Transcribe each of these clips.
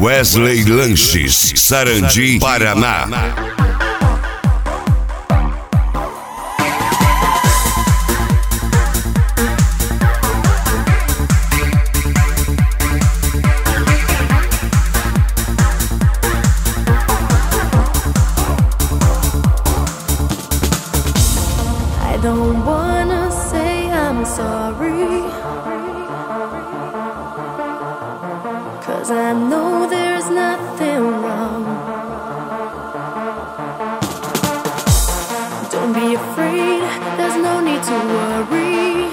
Wesley Lanches, Sarandi, Paraná. I don't wanna say I'm sorry, 'cause I know there's nothing wrong. Don't be afraid, there's no need to worry,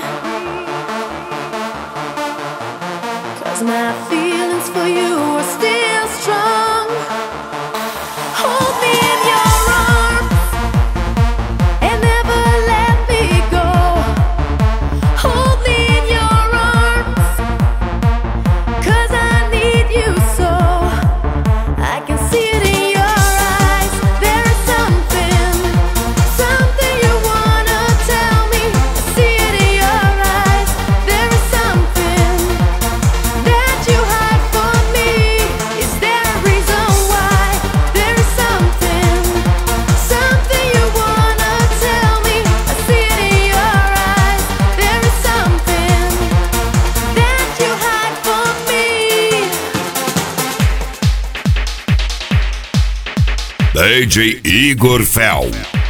'cause my feelings for you are still strong. Hold me in your arms and never let me go. Hold me in your arms, 'cause I need you so. I can see it in your eyes. There is something you wanna tell me. I see it in your eyes. There is something that you hide from me. Is there a reason why? There is something you wanna tell me. I see it in your eyes. There is something that you hide from me. DJ Igor Fel.